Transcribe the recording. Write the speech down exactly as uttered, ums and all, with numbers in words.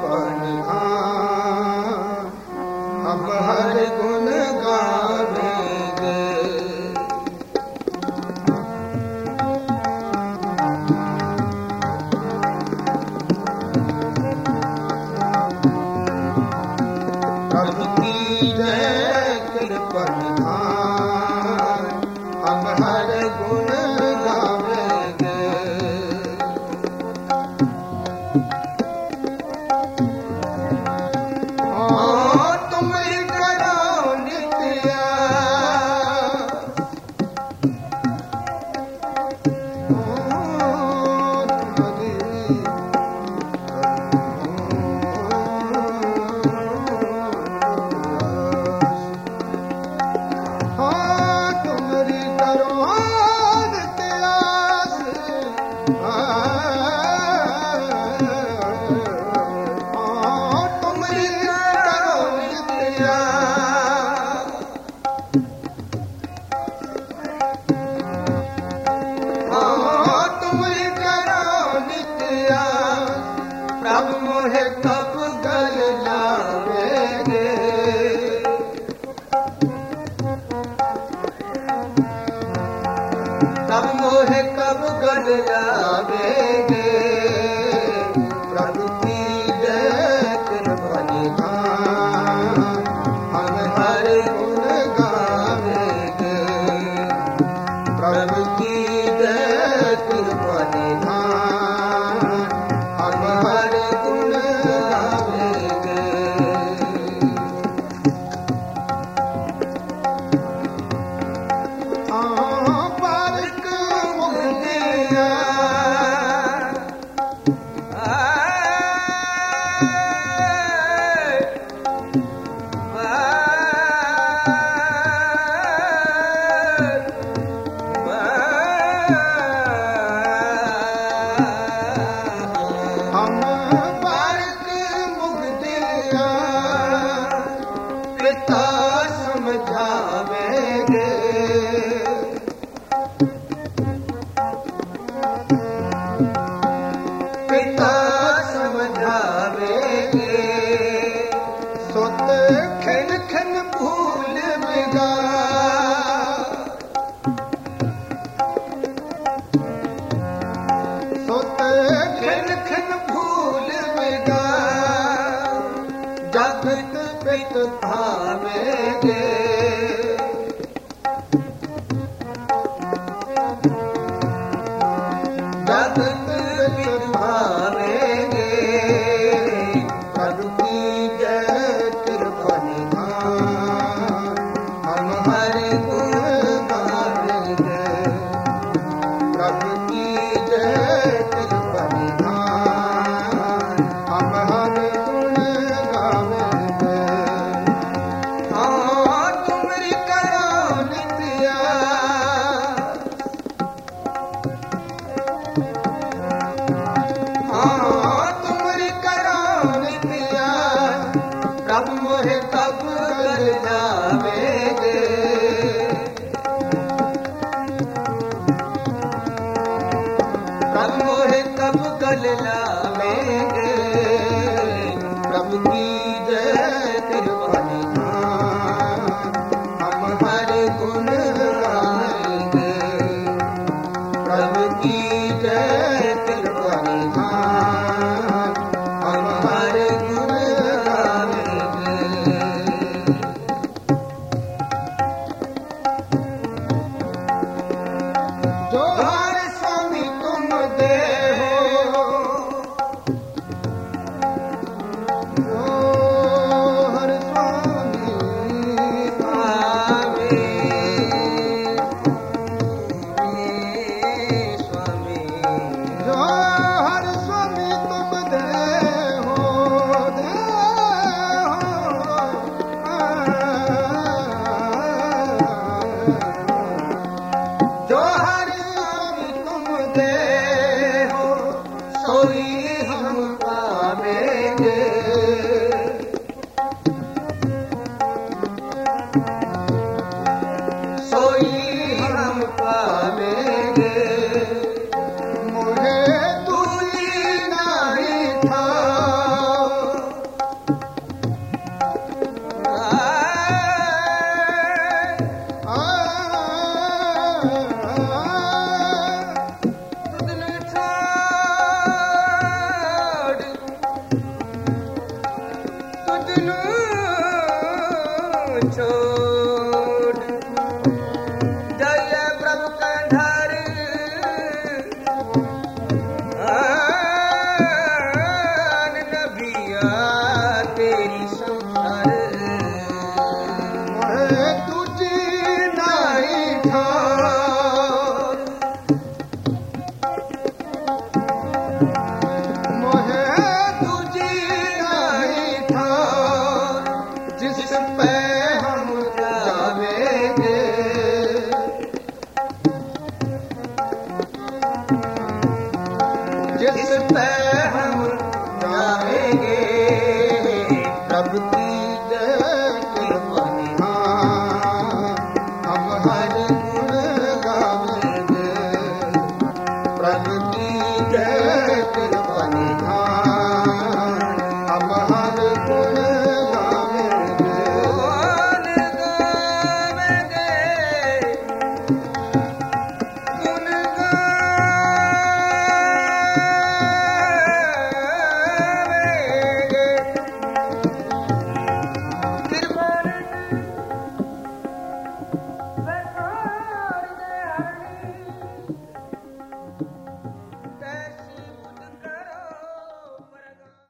बनिहान हम हर गुण गावेंगे। प्रभु की जय कृपा निधान हम हर गुण गावेंगे। हाँ तुम करो नित्य प्रभु मोहे कब गल जावेंगे। प्रभु मोहे कब गल जावेंगे। प्रभु की जय कृपा निधान हम हर गुण गावेंगे। प्रभु की जय कृपा निधान हम हर गुण गावेंगे। हाँ पारक मुक्तिया हम पारक मुक्तिया पिता समझावेंगे। पिता समझावेंगे। सुत खिन खिन भूल बिगा सुत खिन खिन भूल बिगा जगत पित भावेंगे। जगत पित भावेंगे। प्रभु की जय कृपा निधान हम हर गुण गावेंगे। प्रभु की जय कृपा निधान हम हर गुण गावेंगे। हाँ तुमरी करो नित्य हाँ तुमरी करो नित्य प्रभु मोहे कब गल जावेंगे। प्रभु मोहे कब गल लावेंगे। प्रभु की जय कृपा निधान हम हर गुण गावेंगे। प्रभु की जय कृपा निधान हम हर गुण गावेंगे। जो हर स्वामी तुम दे हो जो हर स्वामी स्वामी स्वामी जो हर स्वामी तुम दे हो दे हो जो हर स्वामी तुम दे हो सोई हम पावेंगे।